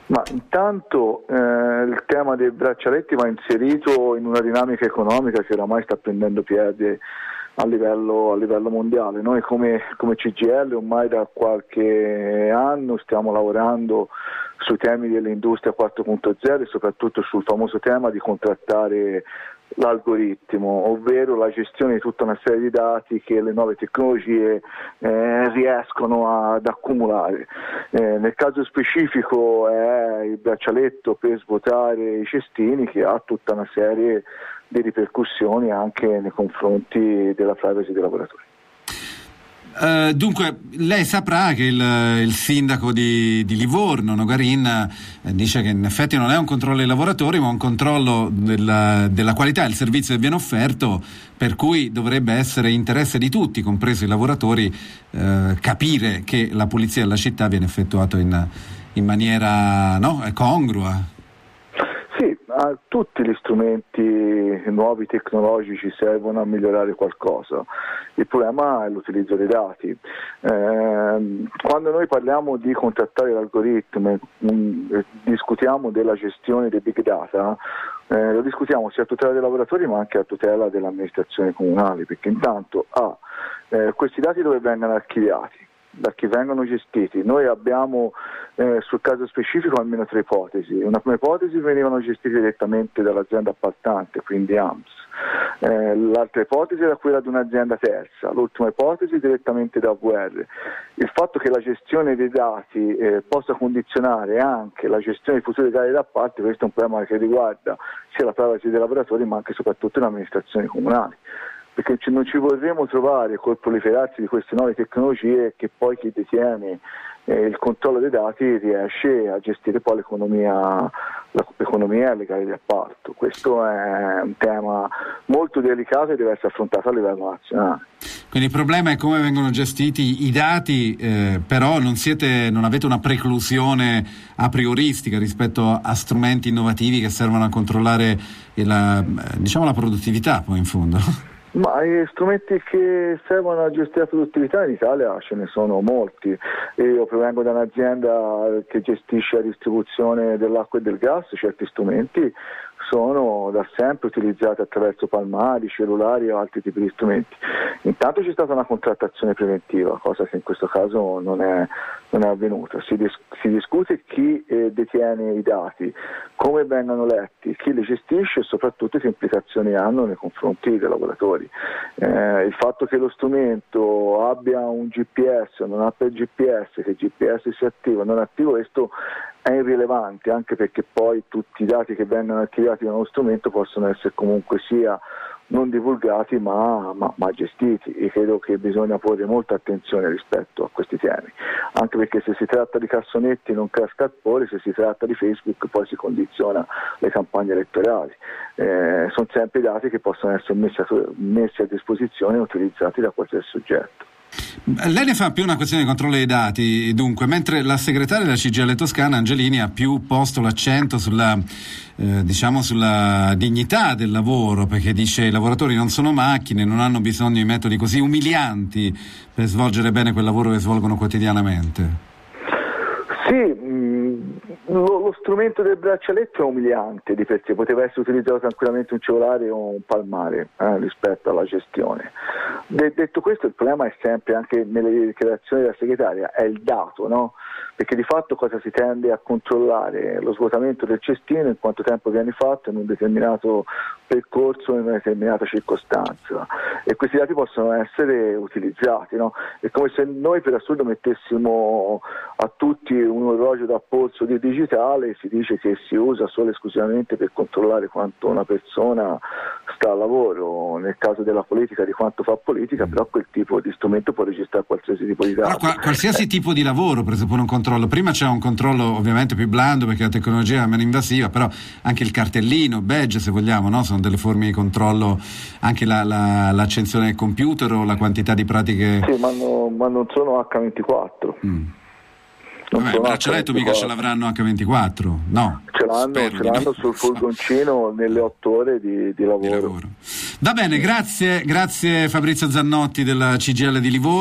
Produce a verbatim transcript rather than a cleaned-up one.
Ma intanto eh, il tema dei braccialetti va inserito in una dinamica economica che oramai sta prendendo piede a livello, a livello mondiale. Noi come, come C G I L ormai da qualche anno stiamo lavorando sui temi dell'industria quattro punto zero e soprattutto sul famoso tema di contrattare l'algoritmo, ovvero la gestione di tutta una serie di dati che le nuove tecnologie eh, riescono ad accumulare. Eh, nel caso specifico è il braccialetto per svuotare i cestini, che ha tutta una serie di ripercussioni anche nei confronti della privacy dei lavoratori. Uh, dunque, lei saprà che il, il sindaco di, di Livorno, Nogarin, eh, dice che in effetti non è un controllo dei lavoratori, ma un controllo della, della qualità del servizio che viene offerto, per cui dovrebbe essere interesse di tutti, compreso i lavoratori, eh, capire che la pulizia della città viene effettuata in, in maniera no, congrua. Sì, a tutti gli strumenti nuovi tecnologici servono a migliorare qualcosa. Il problema è l'utilizzo dei dati. Eh, quando noi parliamo di contrattare l'algoritmo, mh, discutiamo della gestione dei big data, eh, lo discutiamo sia a tutela dei lavoratori ma anche a tutela delle amministrazioni comunali, perché intanto ah, eh, questi dati dove vengono archiviati? Da chi vengono gestiti. Noi abbiamo eh, sul caso specifico almeno tre ipotesi. Una prima ipotesi: venivano gestiti direttamente dall'azienda appaltante, quindi A M S. Eh, l'altra ipotesi era quella di un'azienda terza, l'ultima ipotesi direttamente da A V R. Il fatto che la gestione dei dati eh, possa condizionare anche la gestione di futuri gare d'appalto, questo è un problema che riguarda sia la privacy dei lavoratori ma anche e soprattutto le amministrazioni comunali, perché non ci vorremmo trovare col proliferarsi di queste nuove tecnologie che poi chi detiene eh, il controllo dei dati riesce a gestire poi l'economia, l'economia e le gare di appalto. Questo è un tema molto delicato e deve essere affrontato a livello nazionale. Quindi il problema è come vengono gestiti i dati, eh, però non siete, non avete una preclusione a prioristica rispetto a strumenti innovativi che servono a controllare la, diciamo, la produttività poi in fondo. Ma gli strumenti che servono a gestire la produttività in Italia ce ne sono molti. Io provengo da un'azienda che gestisce la distribuzione dell'acqua e del gas, certi strumenti sono da sempre utilizzati attraverso palmari, cellulari o altri tipi di strumenti. Intanto c'è stata una contrattazione preventiva, cosa che in questo caso non è, non è avvenuta. Si, dis- si discute chi eh, detiene i dati, come vengono letti, chi li gestisce e soprattutto che implicazioni hanno nei confronti dei lavoratori. Eh, il fatto che lo strumento abbia un G P S o non abbia il G P S, che il G P S sia attivo o non attivo, questo è irrilevante, anche perché poi tutti i dati che vengono archiviati da uno strumento possono essere comunque sia non divulgati ma, ma, ma gestiti, e credo che bisogna porre molta attenzione rispetto a questi temi, anche perché se si tratta di cassonetti non casca il pore, se si tratta di Facebook poi si condiziona le campagne elettorali. Eh, sono sempre dati che possono essere messi a, messi a disposizione e utilizzati da qualsiasi soggetto. Lei ne fa più una questione di controllo dei dati, dunque, mentre la segretaria della C G I L Toscana, Angelini, ha più posto l'accento sulla, eh, diciamo, sulla dignità del lavoro, perché dice i lavoratori non sono macchine, non hanno bisogno di metodi così umilianti per svolgere bene quel lavoro che svolgono quotidianamente. Sì, mh, lo, lo strumento del braccialetto è umiliante di per sé, poteva essere utilizzato tranquillamente un cellulare o un palmare eh, rispetto alla gestione. De- detto questo, il problema è sempre, anche nelle dichiarazioni della segretaria, è il dato, no? Perché di fatto cosa si tende a controllare? Lo svuotamento del cestino, in quanto tempo viene fatto in un determinato percorso, in una determinata circostanza, e questi dati possono essere utilizzati, no? È come se noi per assurdo mettessimo a tutti un orologio da polso di digitale, si dice che si usa solo e esclusivamente per controllare quanto una persona sta a lavoro, nel caso della politica di quanto fa politica, però quel tipo di strumento può registrare qualsiasi tipo di dato. Qua, qualsiasi eh. tipo di lavoro presuppone un controllo. Prima c'è un controllo ovviamente più blando perché la tecnologia è meno invasiva, però anche il cartellino, badge se vogliamo, no? Sono delle forme di controllo, anche la, la, l'accensione del computer o la quantità di pratiche. Sì, ma, no, ma non sono acca ventiquattro. Mm. Vabbè, il braccialetto mica ce l'avranno acca ventiquattro, no? Ce l'hanno, Spero, ce l'hanno sul furgoncino nelle otto ore di, di lavoro. di lavoro. Va bene, grazie, grazie Fabrizio Zannotti della C G I L di Livorno.